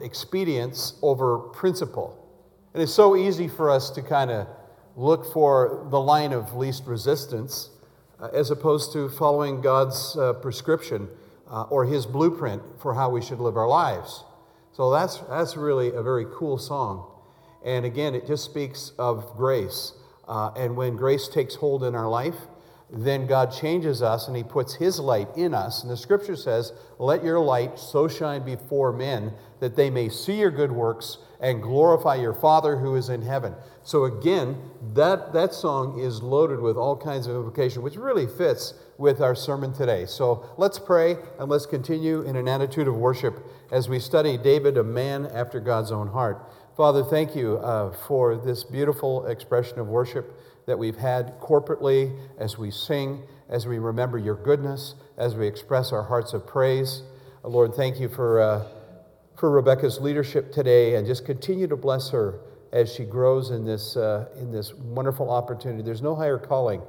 expedience over principle. And it's so easy for us to kind of look for the line of least resistance as opposed to following God's prescription or His blueprint for how we should live our lives. So that's really a very cool song. And again, it just speaks of grace. And when grace takes hold in our life, then God changes us and He puts His light in us. And the Scripture says, "Let your light so shine before men that they may see your good works and glorify your Father who is in heaven." So again, that song is loaded with all kinds of implication, which really fits with our sermon today. So let's pray and let's continue in an attitude of worship as we study David, a man after God's own heart. Father, thank you for this beautiful expression of worship that we've had corporately as we sing, as we remember your goodness, as we express our hearts of praise. Lord, thank you for Rebecca's leadership today, and just continue to bless her as she grows in this wonderful opportunity. There's no higher calling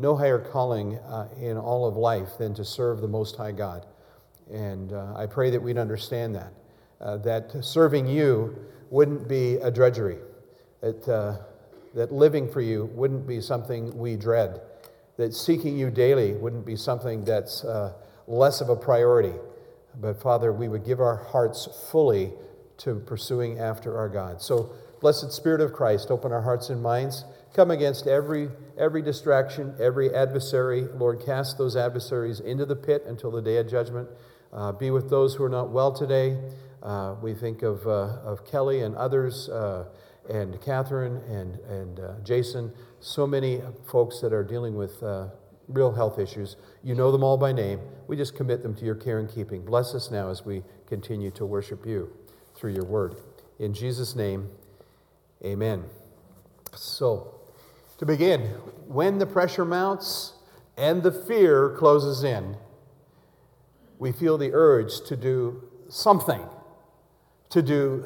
in all of life than to serve the Most High God. And I pray that we'd understand that serving you wouldn't be a drudgery, that living for you wouldn't be something we dread, that seeking you daily wouldn't be something that's less of a priority. But Father, we would give our hearts fully to pursuing after our God. So, blessed Spirit of Christ, open our hearts and minds. Come against every distraction, every adversary. Lord, cast those adversaries into the pit until the day of judgment. Be with those who are not well today. We think of Kelly and others, and Catherine and Jason. So many folks that are dealing with real health issues. You know them all by name. We just commit them to your care and keeping. Bless us now as we continue to worship you through your word. In Jesus' name, amen. So, to begin, when the pressure mounts and the fear closes in, we feel the urge to do something, to do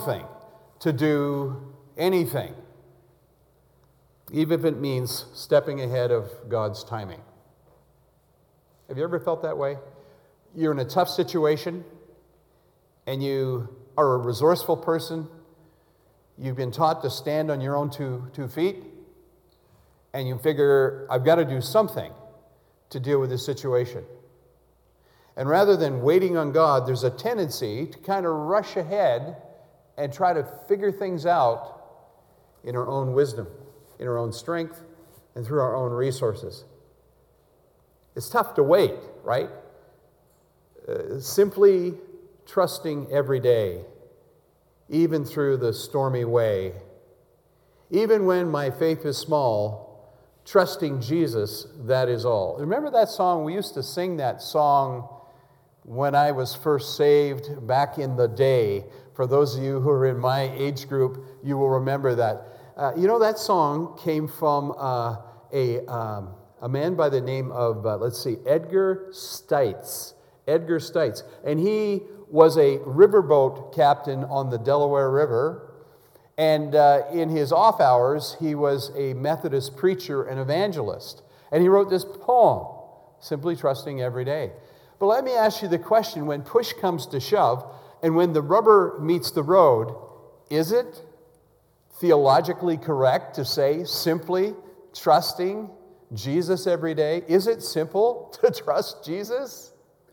anything, even if it means stepping ahead of God's timing. Have you ever felt that way? You're in a tough situation, and you are a resourceful person. You've been taught to stand on your own two feet, and you figure, I've got to do something to deal with this situation. And rather than waiting on God, there's a tendency to kind of rush ahead and try to figure things out in our own wisdom, in our own strength, and through our own resources. It's tough to wait, right? Simply trusting every day, even through the stormy way. Even when my faith is small, trusting Jesus, that is all. Remember that song? We used to sing that song when I was first saved back in the day. For those of you who are in my age group, you will remember that. That song came from a man by the name of, Edgar Stites. Edgar Stites. And he was a riverboat captain on the Delaware River. And in his off hours, he was a Methodist preacher and evangelist. And he wrote this poem, Simply Trusting Every Day. But let me ask you the question, when push comes to shove, and when the rubber meets the road, is it theologically correct to say simply trusting Jesus every day? Is it simple to trust Jesus?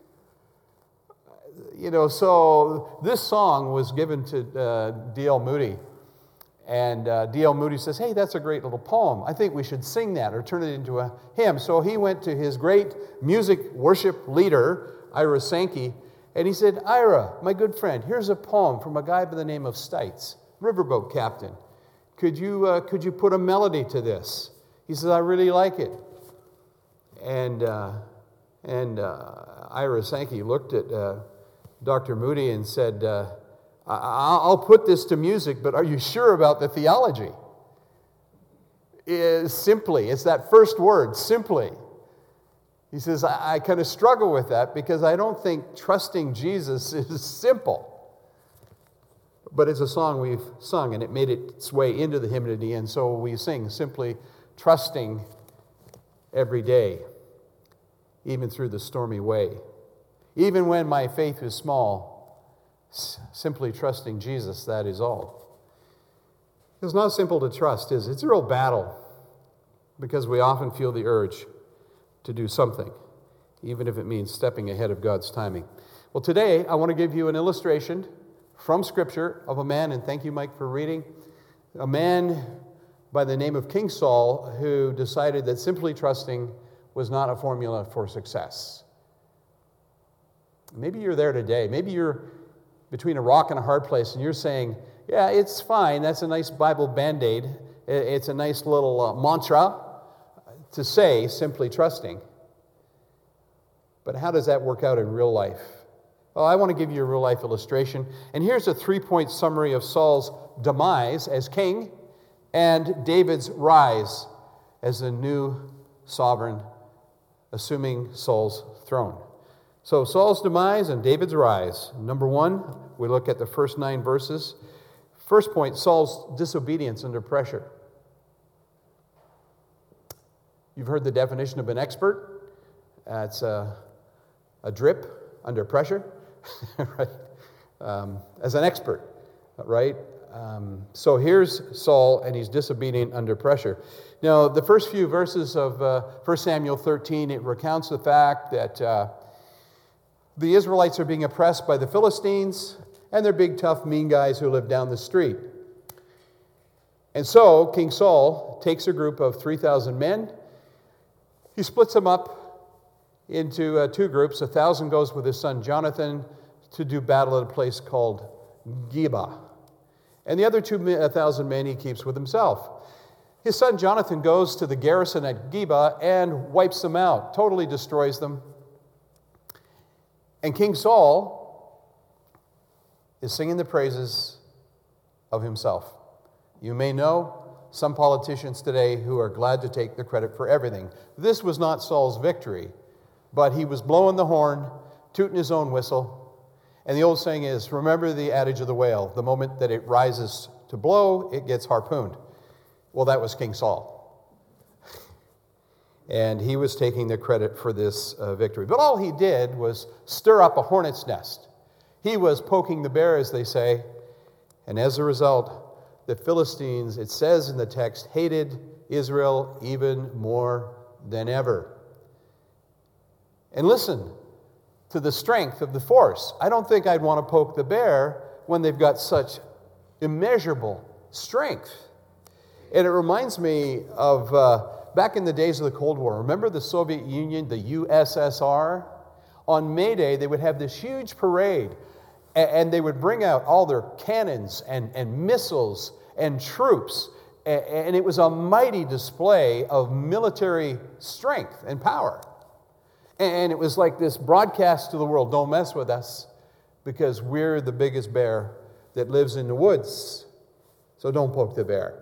So this song was given to D.L. Moody. And D.L. Moody says, hey, that's a great little poem. I think we should sing that or turn it into a hymn. So he went to his great music worship leader, Ira Sankey, and he said, Ira, my good friend, here's a poem from a guy by the name of Stites, riverboat captain. Could you put a melody to this? He says, I really like it. And Ira Sankey looked at Dr. Moody and said, I'll put this to music, but are you sure about the theology? Simply, it's that first word, simply. He says, I kind of struggle with that because I don't think trusting Jesus is simple. But it's a song we've sung, and it made its way into the hymnody, and so we sing simply trusting every day, even through the stormy way. Even when my faith is small, Simply trusting Jesus, that is all. It's not simple to trust, is it? It's a real battle because we often feel the urge to do something, even if it means stepping ahead of God's timing. Well, today I want to give you an illustration from Scripture of a man, and thank you, Mike, for reading, a man by the name of King Saul who decided that simply trusting was not a formula for success. Maybe you're there today. Maybe you're between a rock and a hard place, and you're saying, yeah, it's fine. That's a nice Bible Band-Aid. It's a nice little mantra to say, simply trusting. But how does that work out in real life? Well, I want to give you a real-life illustration. And here's a 3-point summary of Saul's demise as king and David's rise as the new sovereign, assuming Saul's throne. So Saul's demise and David's rise. Number 1, we look at the first 9 verses. First point, Saul's disobedience under pressure. You've heard the definition of an expert. It's a drip under pressure, right? As an expert, right? So here's Saul, and he's disobedient under pressure. Now, the first few verses of 1 Samuel 13, it recounts the fact that the Israelites are being oppressed by the Philistines, and they're big, tough, mean guys who live down the street. And so King Saul takes a group of 3,000 men. He splits them up into 2 groups. 1,000 goes with his son Jonathan to do battle at a place called Geba. And the other 2,000 men he keeps with himself. His son Jonathan goes to the garrison at Geba and wipes them out, totally destroys them. And King Saul is singing the praises of himself. You may know some politicians today who are glad to take the credit for everything. This was not Saul's victory, but he was blowing the horn, tooting his own whistle. And the old saying is, remember the adage of the whale, the moment that it rises to blow, it gets harpooned. Well, that was King Saul. And he was taking the credit for this victory. But all he did was stir up a hornet's nest. He was poking the bear, as they say. And as a result, the Philistines, it says in the text, hated Israel even more than ever. And listen to the strength of the force. I don't think I'd want to poke the bear when they've got such immeasurable strength. And it reminds me of back in the days of the Cold War. Remember the Soviet Union, the USSR? On May Day, they would have this huge parade, and they would bring out all their cannons and missiles and troops. And it was a mighty display of military strength and power. And it was like this broadcast to the world, don't mess with us, because we're the biggest bear that lives in the woods. So don't poke the bear.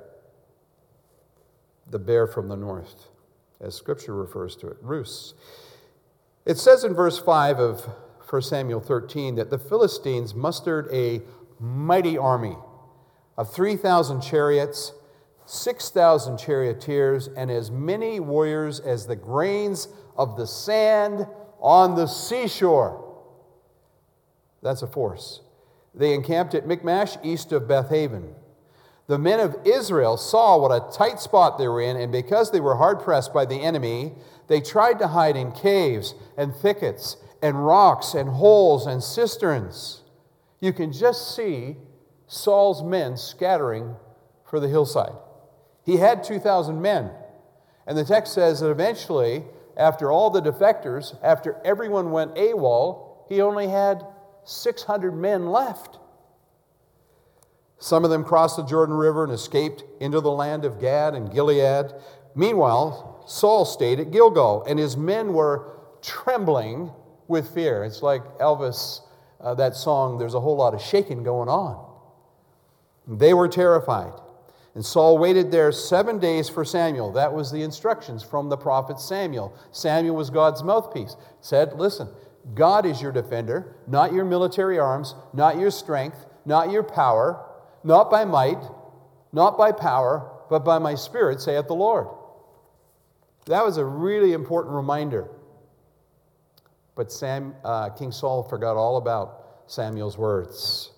The bear from the north, as Scripture refers to it, Rus. It says in verse 5 of 1 Samuel 13 that the Philistines mustered a mighty army of 3,000 chariots, 6,000 charioteers, and as many warriors as the grains of the sand on the seashore. That's a force. They encamped at Michmash, east of Bethaven. The men of Israel saw what a tight spot they were in, and because they were hard-pressed by the enemy, they tried to hide in caves and thickets and rocks and holes and cisterns. You can just see Saul's men scattering for the hillside. He had 2,000 men, and the text says that eventually, after all the defectors, after everyone went AWOL, he only had 600 men left. Some of them crossed the Jordan River and escaped into the land of Gad and Gilead. Meanwhile, Saul stayed at Gilgal, and his men were trembling with fear. It's like Elvis, that song, there's a whole lot of shaking going on. They were terrified. And Saul waited there 7 days for Samuel. That was the instructions from the prophet Samuel. Samuel was God's mouthpiece. Said, listen, God is your defender, not your military arms, not your strength, not your power, not by might, not by power, but by my Spirit, saith the Lord. That was a really important reminder. But King Saul forgot all about Samuel's words.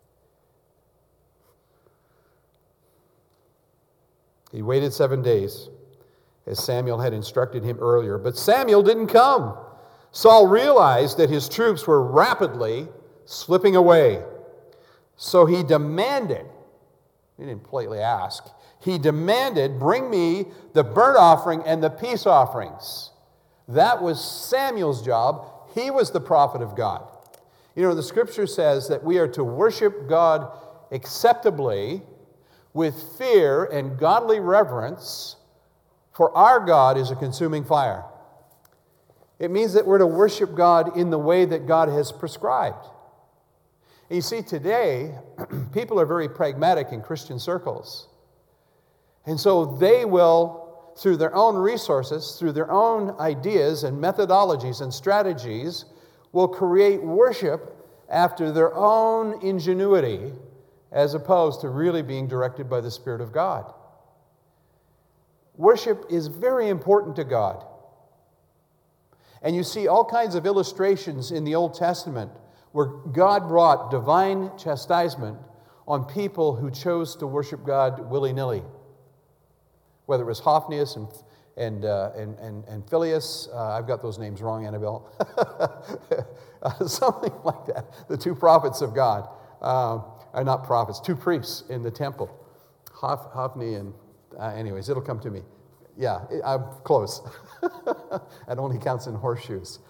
He waited 7 days, as Samuel had instructed him earlier. But Samuel didn't come. Saul realized that his troops were rapidly slipping away. So he demanded, he didn't politely ask, he demanded, bring me the burnt offering and the peace offerings. That was Samuel's job. He was the prophet of God. You know, the scripture says that we are to worship God acceptably with fear and godly reverence, for our God is a consuming fire. It means that we're to worship God in the way that God has prescribed. And you see, today, people are very pragmatic in Christian circles. And so they will, through their own resources, through their own ideas and methodologies and strategies, will create worship after their own ingenuity, as opposed to really being directed by the Spirit of God. Worship is very important to God. And you see all kinds of illustrations in the Old Testament where God brought divine chastisement on people who chose to worship God willy-nilly. Whether it was Hophnius and Phileas, I've got those names wrong, Annabelle. Something like that. The two prophets of God. Are not prophets, two priests in the temple. Hophni and, anyways, it'll come to me. Yeah, I'm close. It only counts in horseshoes.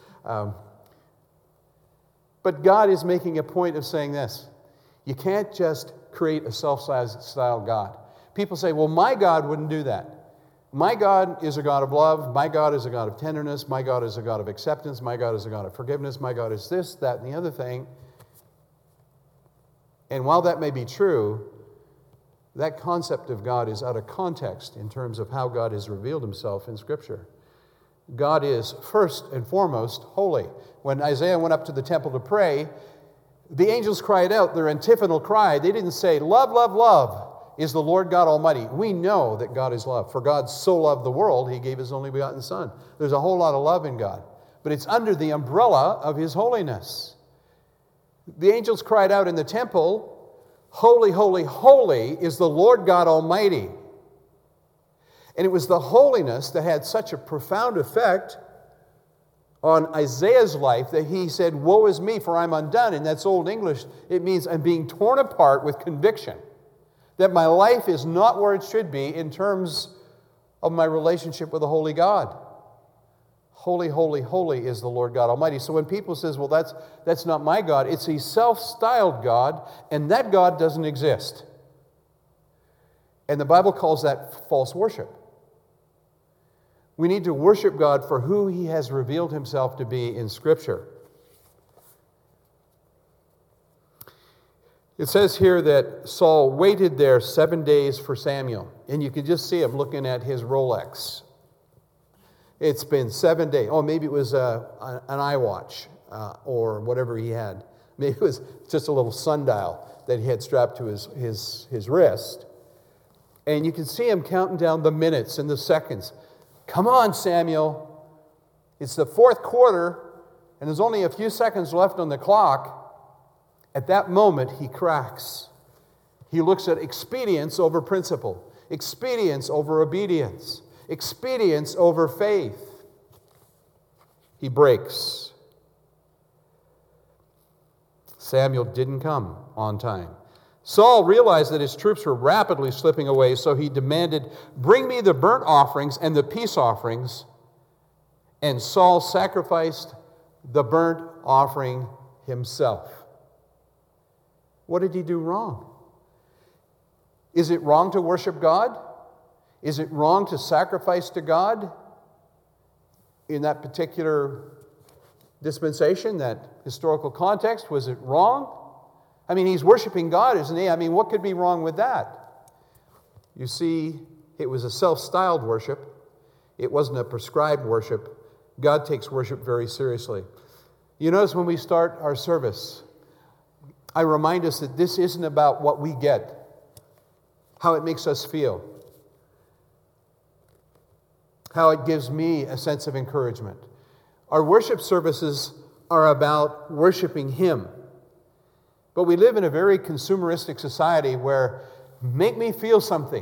But God is making a point of saying this. You can't just create a self-styled God. People say, well, my God wouldn't do that. My God is a God of love. My God is a God of tenderness. My God is a God of acceptance. My God is a God of forgiveness. My God is this, that, and the other thing. And while that may be true, that concept of God is out of context in terms of how God has revealed himself in Scripture. God is first and foremost holy. When Isaiah went up to the temple to pray, the angels cried out their antiphonal cry. They didn't say, love, love, love is the Lord God Almighty. We know that God is love. For God so loved the world, he gave his only begotten Son. There's a whole lot of love in God. But it's under the umbrella of his holiness. The angels cried out in the temple, holy, holy, holy is the Lord God Almighty. And it was the holiness that had such a profound effect on Isaiah's life that he said, woe is me, for I'm undone. And that's Old English. It means I'm being torn apart with conviction that my life is not where it should be in terms of my relationship with the holy God. Holy, holy, holy is the Lord God Almighty. So when people says, well, that's not my God, it's a self-styled God, and that God doesn't exist. And the Bible calls that false worship. We need to worship God for who he has revealed himself to be in Scripture. It says here that Saul waited there 7 days for Samuel. And you can just see him looking at his Rolex. It's been 7 days. Oh, maybe it was an iWatch or whatever he had. Maybe it was just a little sundial that he had strapped to his wrist. And you can see him counting down the minutes and the seconds. Come on, Samuel. It's the fourth quarter, and there's only a few seconds left on the clock. At that moment, he cracks. He looks at expedience over principle, expedience over obedience, expedience over faith. He breaks. Samuel didn't come on time. Saul realized that his troops were rapidly slipping away, so he demanded, bring me the burnt offerings and the peace offerings. And Saul sacrificed the burnt offering himself. What did he do wrong? Is it wrong to worship God? Is it wrong to sacrifice to God in that particular dispensation, that historical context? Was it wrong? I mean, he's worshiping God, isn't he? I mean, what could be wrong with that? You see, it was a self-styled worship. It wasn't a prescribed worship. God takes worship very seriously. You notice when we start our service, I remind us that this isn't about what we get, how it makes us feel, how it gives me a sense of encouragement. Our worship services are about worshiping him. But we live in a very consumeristic society where make me feel something.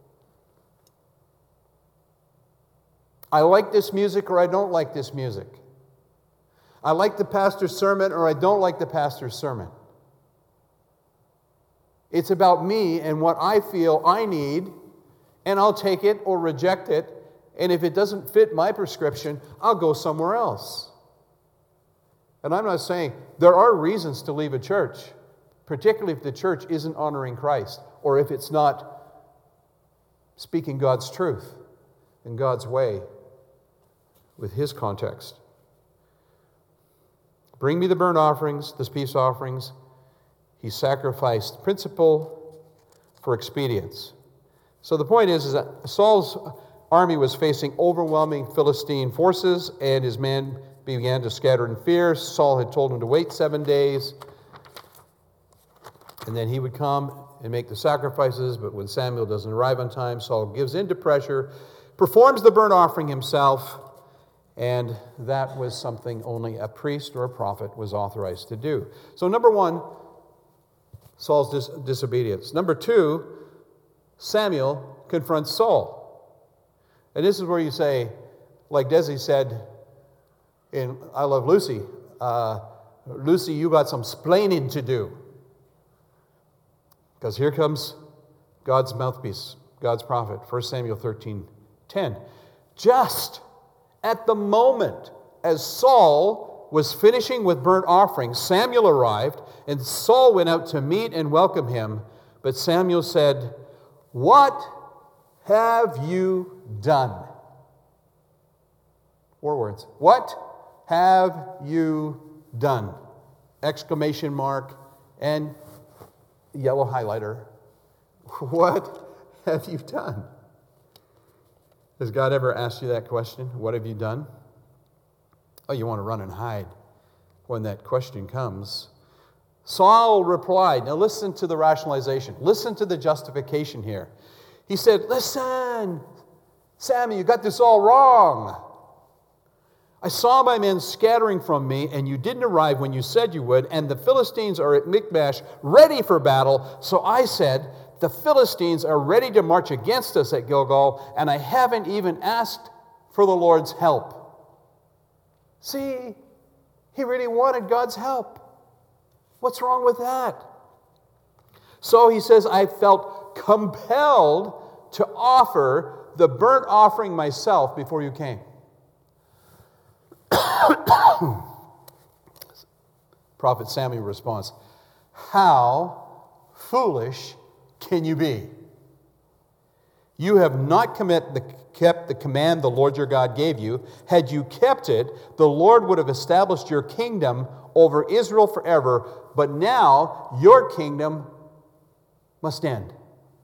I like this music or I don't like this music. I like the pastor's sermon or I don't like the pastor's sermon. It's about me and what I feel I need, and I'll take it or reject it. And if it doesn't fit my prescription, I'll go somewhere else. And I'm not saying there are reasons to leave a church, particularly if the church isn't honoring Christ or if it's not speaking God's truth in God's way with His context. Bring me the burnt offerings, the peace offerings. He sacrificed principle for expedience. So the point is that Saul's army was facing overwhelming Philistine forces, and his men began to scatter in fear. Saul had told him to wait 7 days, and then he would come and make the sacrifices. But when Samuel doesn't arrive on time, Saul gives in to pressure, performs the burnt offering himself, and that was something only a priest or a prophet was authorized to do. So number one, Saul's disobedience. Number two, Samuel confronts Saul. And this is where you say, like Desi said in I Love Lucy, Lucy, you got some splaining to do. Because here comes God's mouthpiece, God's prophet, 1 Samuel 13:10. Just at the moment as Saul was finishing with burnt offerings, Samuel arrived, and Saul went out to meet and welcome him. But Samuel said, "What have you done?" 4 words. What have you done? Exclamation mark and yellow highlighter. What have you done? Has God ever asked you that question? What have you done? Oh, you want to run and hide when that question comes. Saul replied. Now listen to the rationalization. Listen to the justification here. He said, "Listen, Samuel, you got this all wrong. I saw my men scattering from me, and you didn't arrive when you said you would, and the Philistines are at Michmash ready for battle. So I said, the Philistines are ready to march against us at Gilgal, and I haven't even asked for the Lord's help." See, he really wanted God's help. What's wrong with that? So he says, I felt compelled to offer the burnt offering myself before you came. Prophet Samuel responds, "How foolish can you be? You have not kept the command the Lord your God gave you. Had you kept it, the Lord would have established your kingdom over Israel forever, but now your kingdom must end."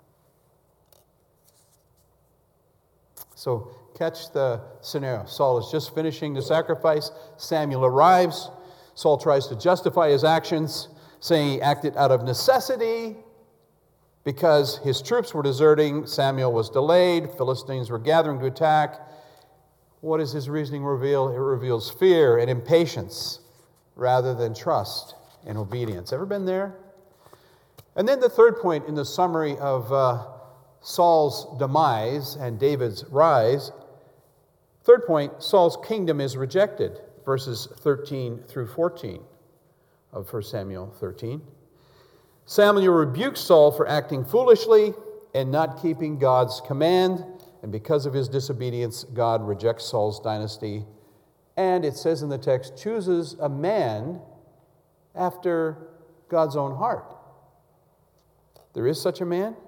So catch the scenario. Saul is just finishing the sacrifice. Samuel arrives. Saul tries to justify his actions, saying he acted out of necessity because his troops were deserting. Samuel was delayed. Philistines were gathering to attack. What does his reasoning reveal? It reveals fear and impatience rather than trust and obedience. Ever been there? And then the third point in the summary of Saul's demise and David's rise. Third point, Saul's kingdom is rejected. Verses 13 through 14 of 1 Samuel 13. Samuel rebukes Saul for acting foolishly and not keeping God's command. And because of his disobedience, God rejects Saul's dynasty. And it says in the text, chooses a man after God's own heart. There is such a man.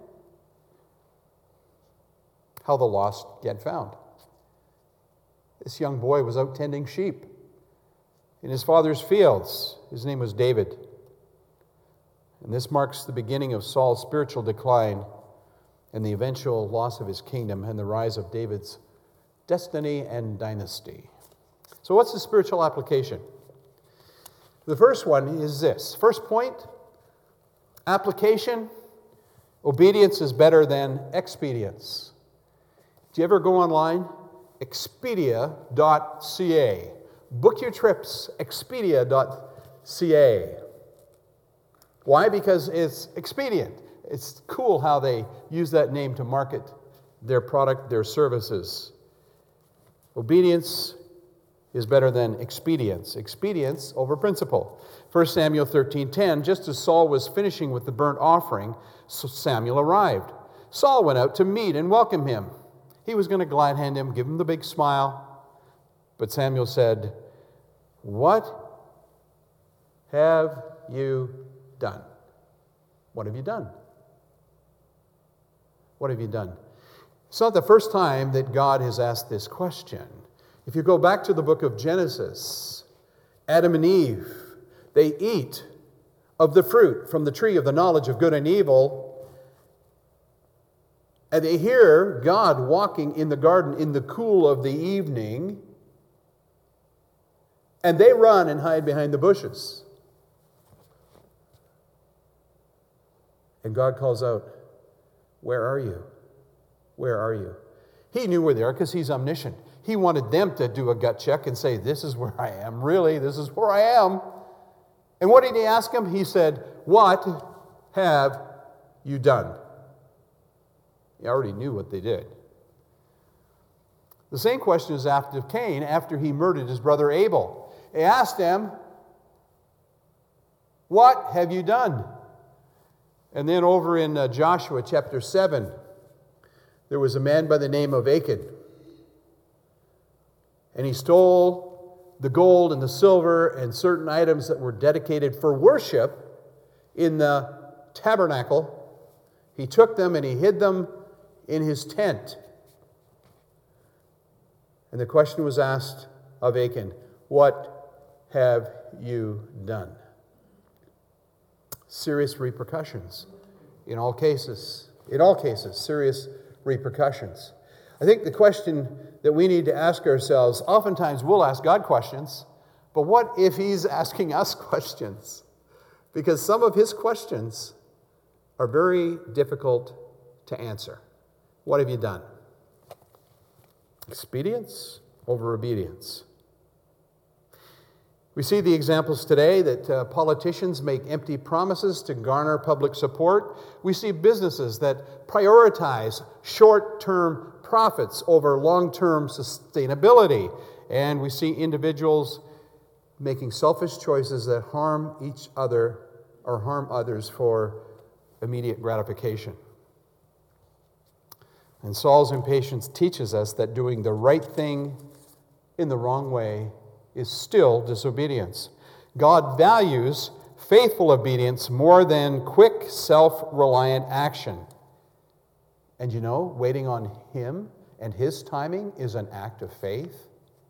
How the lost get found. This young boy was out tending sheep in his father's fields. His name was David. And this marks the beginning of Saul's spiritual decline and the eventual loss of his kingdom and the rise of David's destiny and dynasty. So what's the spiritual application? The first one is this. First point, application, obedience is better than expedience. Do you ever go online? Expedia.ca. Book your trips, expedia.ca. Why? Because it's expedient. It's cool how they use that name to market their product, their services. Obedience is better than expedience. Expedience over principle. 1 Samuel 13:10, just as Saul was finishing with the burnt offering, Samuel arrived. Saul went out to meet and welcome him. He was going to glad hand him, give him the big smile. But Samuel said, "What have you done?" What have you done? What have you done? It's not the first time that God has asked this question. If you go back to the book of Genesis, Adam and Eve, they eat of the fruit from the tree of the knowledge of good and evil, and they hear God walking in the garden in the cool of the evening, and they run and hide behind the bushes. And God calls out, "Where are you? Where are you?" He knew where they are because he's omniscient. He wanted them to do a gut check and say, "This is where I am. Really, this is where I am." And what did he ask him? He said, "What have you done?" He already knew what they did. The same question is asked of Cain after he murdered his brother Abel. He asked him, "What have you done?" And then over in Joshua chapter 7, there was a man by the name of Achan. And he stole the gold and the silver and certain items that were dedicated for worship in the tabernacle. He took them and he hid them in his tent. And the question was asked of Achan, "What have you done?" Serious repercussions in all cases. In all cases, serious repercussions. I think the question that we need to ask ourselves, oftentimes we'll ask God questions, but what if he's asking us questions? Because some of his questions are very difficult to answer. What have you done? Expedience over obedience. We see the examples today that politicians make empty promises to garner public support. We see businesses that prioritize short-term profits over long-term sustainability. And we see individuals making selfish choices that harm each other or harm others for immediate gratification. And Saul's impatience teaches us that doing the right thing in the wrong way is still disobedience. God values faithful obedience more than quick, self-reliant action. And you know, waiting on him and his timing is an act of faith.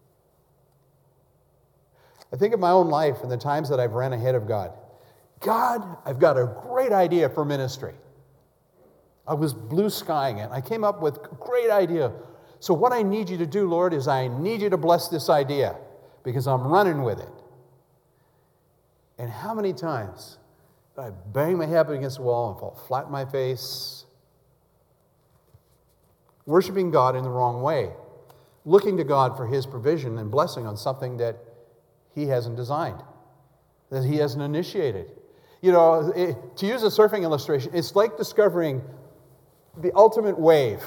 I think of my own life and the times that I've ran ahead of God. God, I've got a great idea for ministry. I was blue skying it. I came up with a great idea. So what I need you to do, Lord, is I need you to bless this idea because I'm running with it. And how many times did I bang my head against the wall and fall flat in my face? Worshiping God in the wrong way. Looking to God for his provision and blessing on something that he hasn't designed, that he hasn't initiated. You know, to use a surfing illustration, it's like discovering the ultimate wave.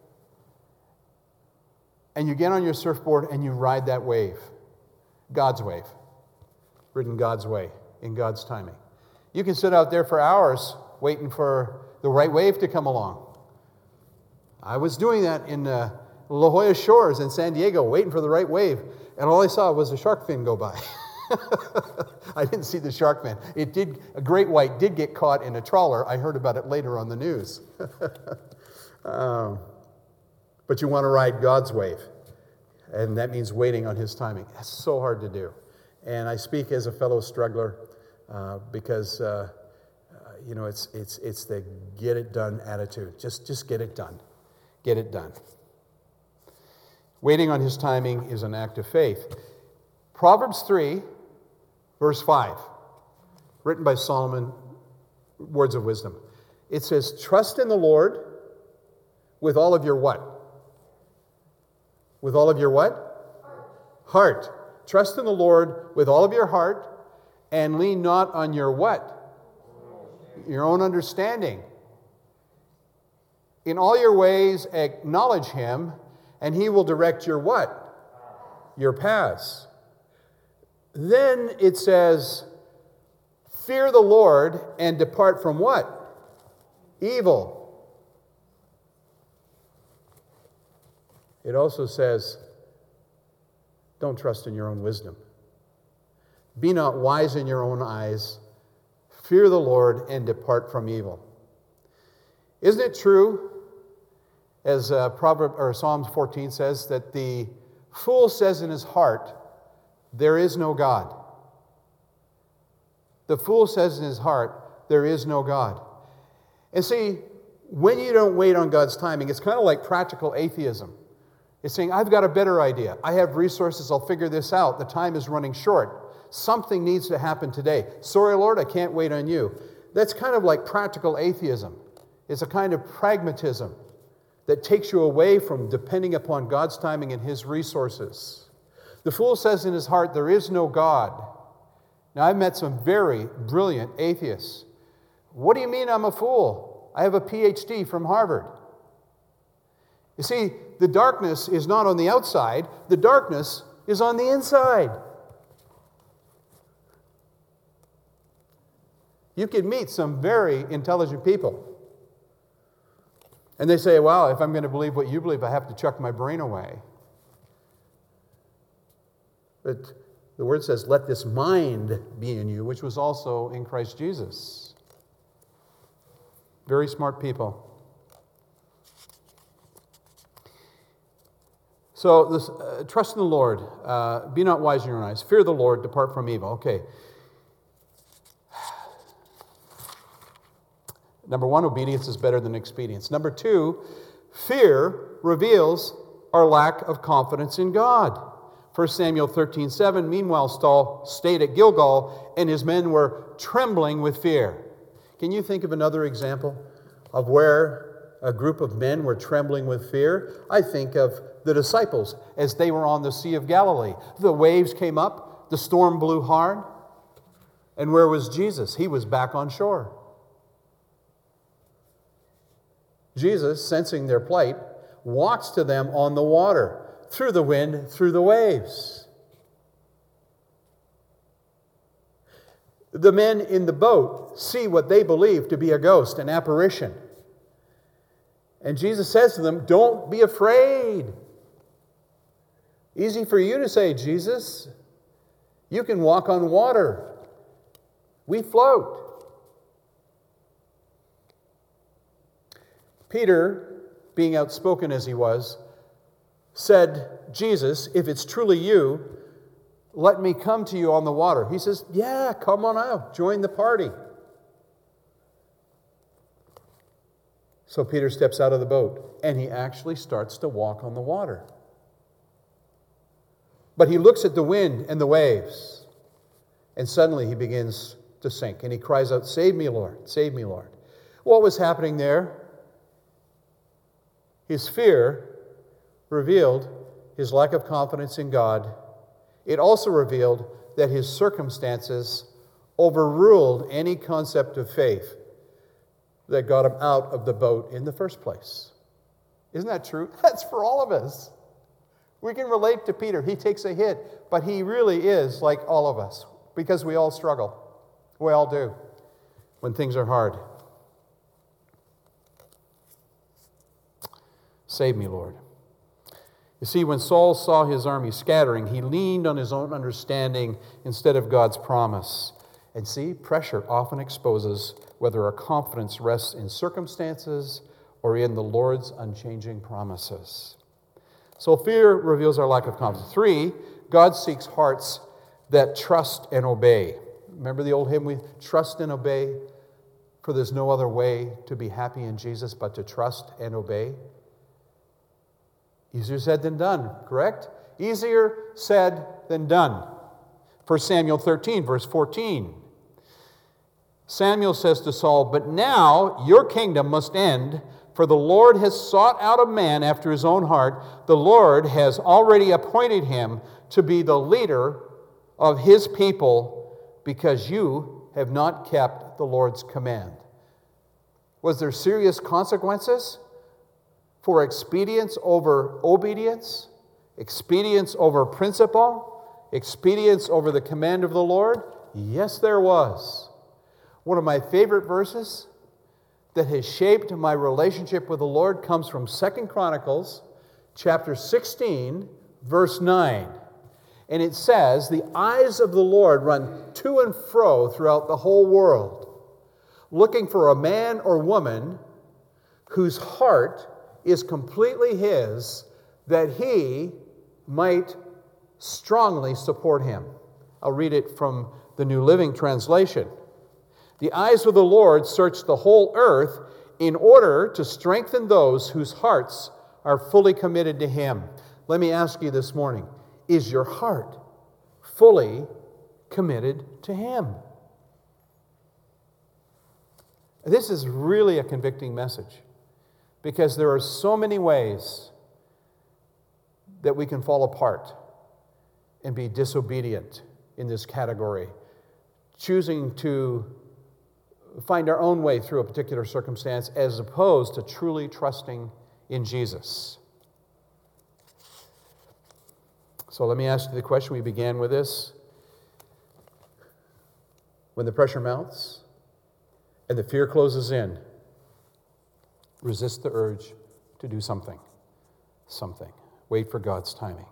And you get on your surfboard and you ride that wave. God's wave. Ridden God's way, in God's timing. You can sit out there for hours waiting for the right wave to come along. I was doing that in La Jolla Shores in San Diego, waiting for the right wave. And all I saw was a shark fin go by. I didn't see the shark fin. A great white did get caught in a trawler. I heard about it later on the news. But you want to ride God's wave. And that means waiting on his timing. That's so hard to do. And I speak as a fellow struggler because, it's the get it done attitude. Just get it done. Get it done. Waiting on his timing is an act of faith. Proverbs 3, verse 5, written by Solomon, words of wisdom. It says, trust in the Lord with all of your what? With all of your what? Heart. Trust in the Lord with all of your heart and lean not on your what? your own understanding. In all your ways, acknowledge him, and he will direct your what? Your paths. Then it says, fear the Lord and depart from what? Evil. It also says, don't trust in your own wisdom. Be not wise in your own eyes. Fear the Lord and depart from evil. Isn't it true, as Psalms 14 says, that the fool says in his heart, there is no God. The fool says in his heart, there is no God. And see, when you don't wait on God's timing, it's kind of like practical atheism. It's saying, I've got a better idea. I have resources. I'll figure this out. The time is running short. Something needs to happen today. Sorry, Lord, I can't wait on you. That's kind of like practical atheism. It's a kind of pragmatism that takes you away from depending upon God's timing and his resources. The fool says in his heart, there is no God. Now, I've met some very brilliant atheists. What do you mean I'm a fool? I have a PhD from Harvard. You see, the darkness is not on the outside. The darkness is on the inside. You can meet some very intelligent people. And they say, well, if I'm going to believe what you believe, I have to chuck my brain away. But the word says, let this mind be in you, which was also in Christ Jesus. Very smart people. So, this, trust in the Lord. Be not wise in your own eyes. Fear the Lord. Depart from evil. Okay. Number one, obedience is better than expedience. Number two, fear reveals our lack of confidence in God. 1 Samuel 13:7, meanwhile Saul stayed at Gilgal, and his men were trembling with fear. Can you think of another example of where a group of men were trembling with fear? I think of the disciples as they were on the Sea of Galilee. The waves came up, the storm blew hard, and where was Jesus? He was back on shore. Jesus, sensing their plight, walks to them on the water, through the wind, through the waves. The men in the boat see what they believe to be a ghost, an apparition. And Jesus says to them, don't be afraid. Easy for you to say, Jesus. You can walk on water. We float. Peter, being outspoken as he was, said, Jesus, if it's truly you, let me come to you on the water. He says, yeah, come on out. Join the party. So Peter steps out of the boat, and he actually starts to walk on the water. But he looks at the wind and the waves, and suddenly he begins to sink, and he cries out, save me, Lord, save me, Lord. What was happening there? His fear revealed his lack of confidence in God. It also revealed that his circumstances overruled any concept of faith that got him out of the boat in the first place. Isn't that true? That's for all of us. We can relate to Peter. He takes a hit, but he really is like all of us because we all struggle. We all do when things are hard. Save me, Lord. You see, when Saul saw his army scattering, he leaned on his own understanding instead of God's promise. And see, pressure often exposes whether our confidence rests in circumstances or in the Lord's unchanging promises. So fear reveals our lack of confidence. 3, God seeks hearts that trust and obey. Remember the old hymn, we trust and obey, for there's no other way to be happy in Jesus but to trust and obey. Easier said than done, correct? Easier said than done. 1 Samuel 13, verse 14. Samuel says to Saul, but now your kingdom must end, for the Lord has sought out a man after his own heart. The Lord has already appointed him to be the leader of his people because you have not kept the Lord's command. Was there serious consequences for expedience over obedience, expedience over principle, expedience over the command of the Lord? Yes, there was. One of my favorite verses that has shaped my relationship with the Lord comes from 2 Chronicles chapter 16, verse 9. And it says, "The eyes of the Lord run to and fro throughout the whole world, looking for a man or woman whose heart is completely His, that He might strongly support him." I'll read it from the New Living Translation. "The eyes of the Lord search the whole earth in order to strengthen those whose hearts are fully committed to Him." Let me ask you this morning, is your heart fully committed to Him? This is really a convicting message, because there are so many ways that we can fall apart and be disobedient in this category, choosing to find our own way through a particular circumstance as opposed to truly trusting in Jesus. So let me ask you the question. We began with this. When the pressure mounts and the fear closes in, resist the urge to do something. Wait for God's timing.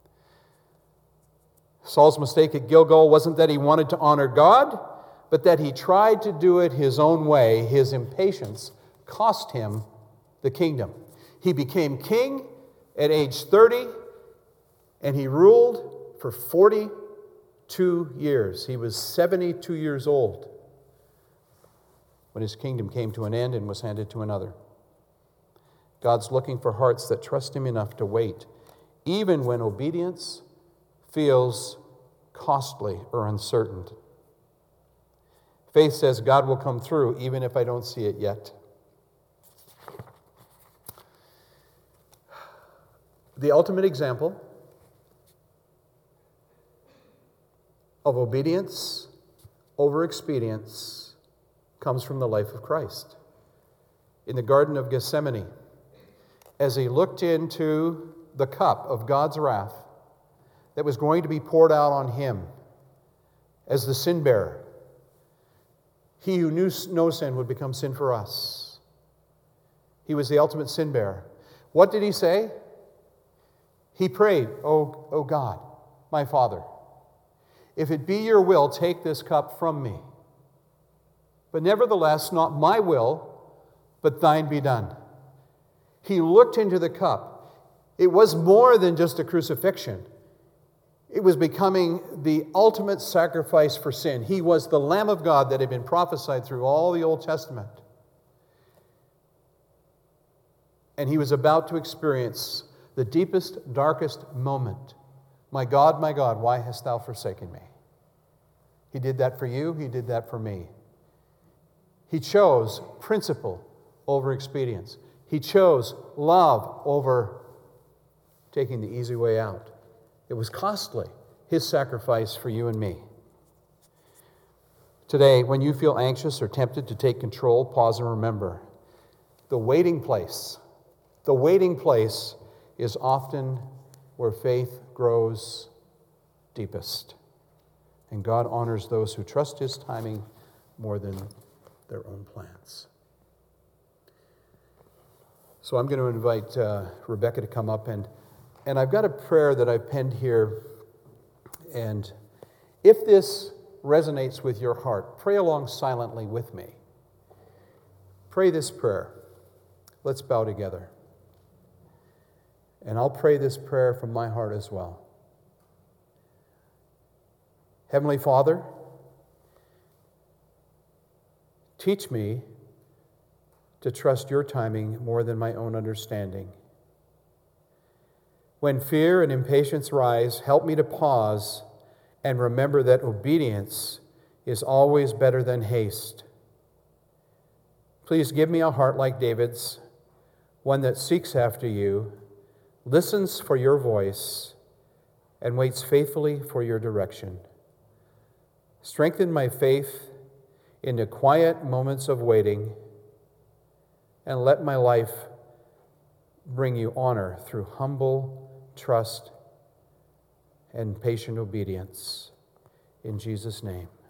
Saul's mistake at Gilgal wasn't that he wanted to honor God, but that he tried to do it his own way. His impatience cost him the kingdom. He became king at age 30, and he ruled for 42 years. He was 72 years old when his kingdom came to an end and was handed to another. God's looking for hearts that trust Him enough to wait, even when obedience feels costly or uncertain. Faith says God will come through even if I don't see it yet. The ultimate example of obedience over expedience comes from the life of Christ. In the Garden of Gethsemane, as He looked into the cup of God's wrath that was going to be poured out on Him as the sin bearer, He who knew no sin would become sin for us. He was the ultimate sin bearer. What did He say? He prayed, "Oh God, my Father, if it be your will, take this cup from me. But nevertheless, not my will, but thine be done." He looked into the cup. It was more than just a crucifixion. It was becoming the ultimate sacrifice for sin. He was the Lamb of God that had been prophesied through all the Old Testament. And He was about to experience the deepest, darkest moment. My God, why hast thou forsaken me?" He did that for you. He did that for me. He chose principle over expedience. He chose love over taking the easy way out. It was costly, His sacrifice for you and me. Today, when you feel anxious or tempted to take control, pause and remember, the waiting place is often where faith grows deepest. And God honors those who trust His timing more than their own plans. So I'm going to invite Rebecca to come up, and I've got a prayer that I've penned here. And if this resonates with your heart, pray along silently with me. Pray this prayer. Let's bow together. And I'll pray this prayer from my heart as well. Heavenly Father, teach me to trust your timing more than my own understanding. When fear and impatience rise, help me to pause and remember that obedience is always better than haste. Please give me a heart like David's, one that seeks after you, listens for your voice, and waits faithfully for your direction. Strengthen my faith in the quiet moments of waiting and let my life bring you honor through humble trust and patient obedience. In Jesus' name.